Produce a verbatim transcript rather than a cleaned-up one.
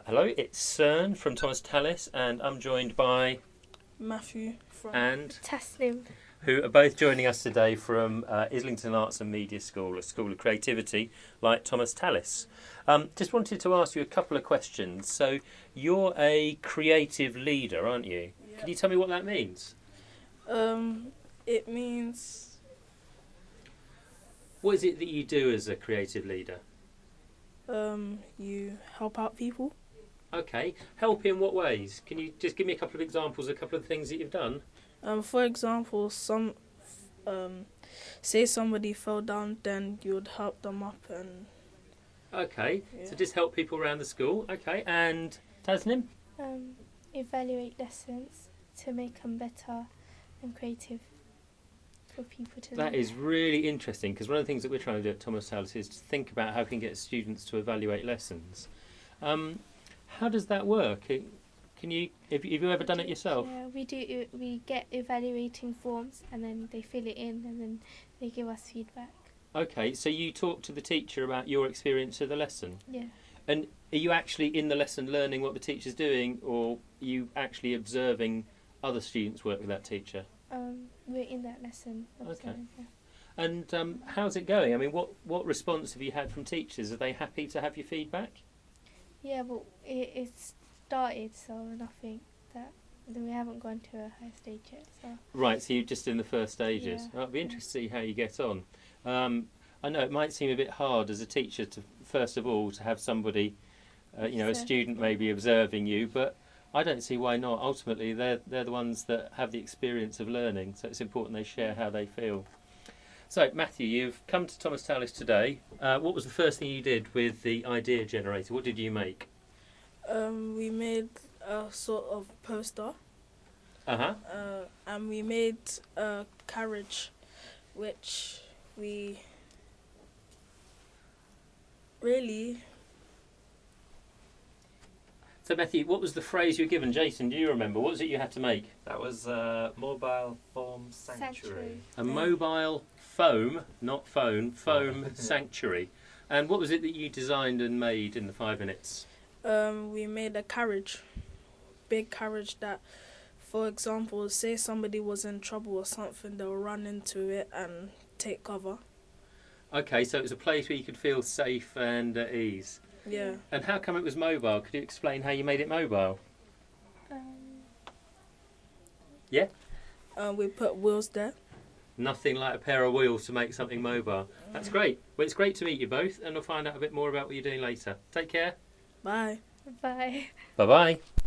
Hello, it's Cern from Thomas Tallis, and I'm joined by Matthew from and Taslim. who are both joining us today from uh, Islington Arts and Media School, a school of creativity like Thomas Tallis. Um, just wanted to ask you a couple of questions. So, you're a creative leader, aren't you? Yeah. Can you tell me what that means? Um, it means What is it that you do as a creative leader? um, you help out people. Okay, help in what ways? Can you just give me a couple of examples, a couple of things that you've done? Um, for example, some um, say somebody fell down, then you would help them up and Okay, yeah. so just help people around the school. Okay, and Tasnim? Um, evaluate lessons to make them better and creative for people to That learn. is really interesting, because one of the things that we're trying to do at Thomas Tallis is to think about how we can get students to evaluate lessons. Um, how does that work? It- Can you have, you- have you ever done it yourself? Yeah, we do. We get evaluating forms, and then they fill it in, and then they give us feedback. Okay, so you talk to the teacher about your experience of the lesson, Yeah. and are you actually in the lesson learning what the teacher's doing, or are you actually observing other students work with that teacher? Um, we're in that lesson. observing, yeah. And um, how's it going? I mean, what what response have you had from teachers? Are they happy to have your feedback? Yeah, but it, it's started, so nothing that we haven't gone to a high stage yet. So Right, so you're just in the first stages. Yeah. Well, it'll be interesting to see how you get on. Um, I know it might seem a bit hard as a teacher to, first of all, to have somebody, uh, you know, a Observe. student maybe observing you, but I don't see why not. Ultimately, they're they're the ones that have the experience of learning, so it's important they share how they feel. So, Matthew, you've come to Thomas Tallis today. Uh, what was the first thing you did with the idea generator? What did you make? Um, we made a sort of poster, Uh huh. uh, and we made a carriage, which we really So, Matthew, what was the phrase you were given? Jason, do you remember? What was it you had to make? That was uh, mobile foam sanctuary. Sanctuary. A Yeah. mobile foam, not phone, foam sanctuary. And what was it that you designed and made in the five minutes? um, we made a carriage, big carriage that, for example, say somebody was in trouble or something, they'll run into it and take cover. Okay, so it was a place where you could feel safe and at ease. Yeah. And how come it was mobile? Could you explain how you made it mobile? Um, Um, we put wheels there. Nothing like a pair of wheels to make something mobile. That's great. Well, it's great to meet you both, and we'll find out a bit more about what you're doing later. Take care. Bye. bye. Bye-bye.